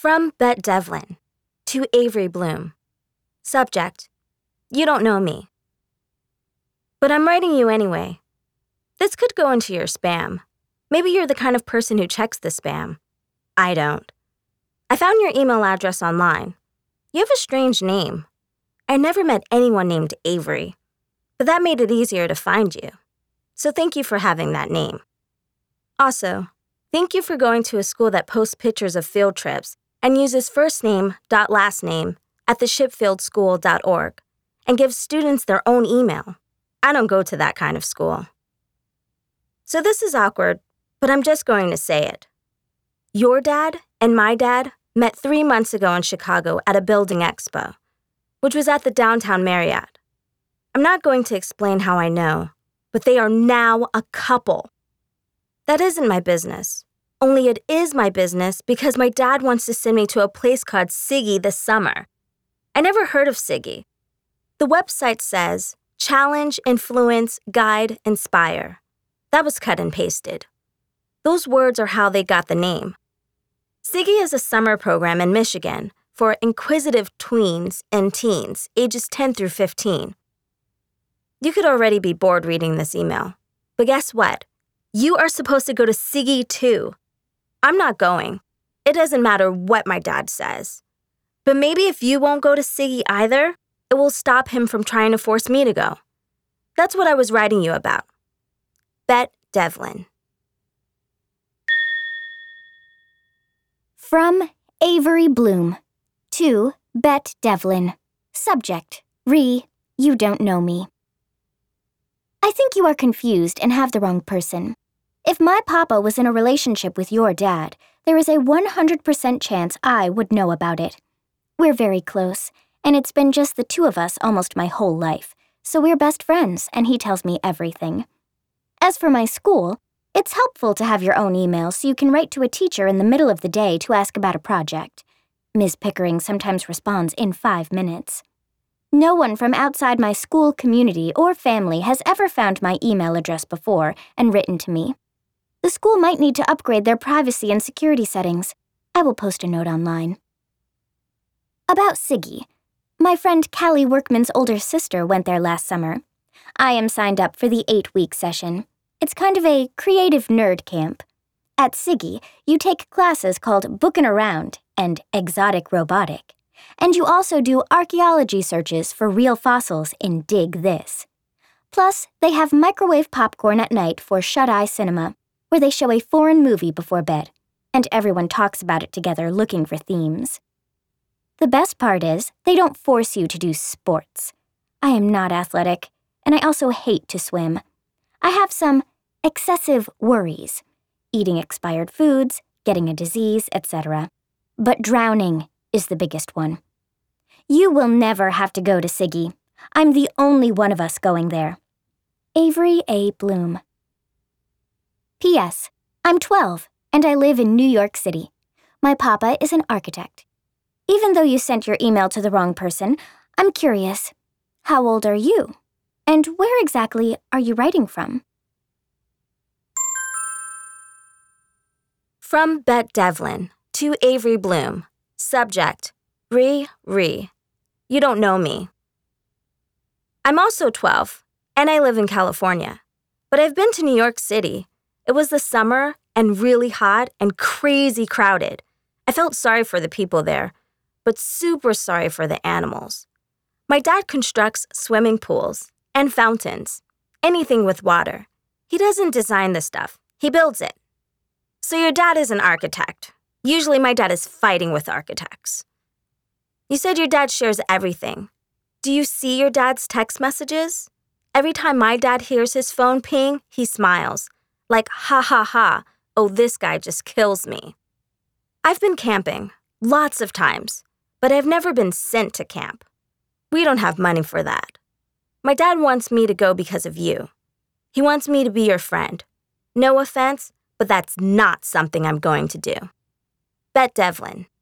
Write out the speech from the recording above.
From Bette Devlin to Avery Bloom. Subject: You don't know me. But I'm writing you anyway. This could go into your spam. Maybe you're the kind of person who checks the spam. I don't. I found your email address online. You have a strange name. I never met anyone named Avery, but that made it easier to find you. So thank you for having that name. Also, thank you for going to a school that posts pictures of field trips and uses first name dot last name at theshipfieldschool.org and gives students their own email. I don't go to that kind of school. So this is awkward, but I'm just going to say it. Your dad and my dad met 3 months ago in Chicago at a building expo, which was at the downtown Marriott. I'm not going to explain how I know, but they are now a couple. That isn't my business. Only it is my business because my dad wants to send me to a place called Siggy this summer. I never heard of Siggy. The website says, Challenge, Influence, Guide, Inspire. That was cut and pasted. Those words are how they got the name. Siggy is a summer program in Michigan for inquisitive tweens and teens ages 10 through 15. You could already be bored reading this email, but guess what? You are supposed to go to Siggy too. I'm not going. It doesn't matter what my dad says. But maybe if you won't go to Siggy either, it will stop him from trying to force me to go. That's what I was writing you about. Bette Devlin. From Avery Bloom to Bette Devlin. Subject: You don't know me. I think you are confused and have the wrong person. If my papa was in a relationship with your dad, there is a 100% chance I would know about it. We're very close, and it's been just the two of us almost my whole life, so we're best friends, and he tells me everything. As for my school, it's helpful to have your own email so you can write to a teacher in the middle of the day to ask about a project. Ms. Pickering sometimes responds in 5 minutes. No one from outside my school community or family has ever found my email address before and written to me. The school might need to upgrade their privacy and security settings. I will post a note online. About Siggy. My friend Callie Workman's older sister went there last summer. I am signed up for the 8-week session. It's kind of a creative nerd camp. At Siggy, you take classes called Bookin' Around and Exotic Robotic. And you also do archaeology searches for real fossils in Dig This. Plus, they have microwave popcorn at night for shut-eye cinema, where they show a foreign movie before bed, and everyone talks about it together looking for themes. The best part is, they don't force you to do sports. I am not athletic, and I also hate to swim. I have some excessive worries, eating expired foods, getting a disease, etc. But drowning is the biggest one. You will never have to go to Siggy. I'm the only one of us going there. Avery A. Bloom. P.S. I'm 12, and I live in New York City. My papa is an architect. Even though you sent your email to the wrong person, I'm curious. How old are you? And where exactly are you writing from? From Bette Devlin to Avery Bloom. Subject: You don't know me. I'm also 12, and I live in California. But I've been to New York City. It was the summer and really hot and crazy crowded. I felt sorry for the people there, but super sorry for the animals. My dad constructs swimming pools and fountains, anything with water. He doesn't design the stuff, he builds it. So your dad is an architect. Usually my dad is fighting with architects. You said your dad shares everything. Do you see your dad's text messages? Every time my dad hears his phone ping, he smiles. Like, ha ha ha, oh, this guy just kills me. I've been camping, lots of times, but I've never been sent to camp. We don't have money for that. My dad wants me to go because of you. He wants me to be your friend. No offense, but that's not something I'm going to do. Bette Devlin.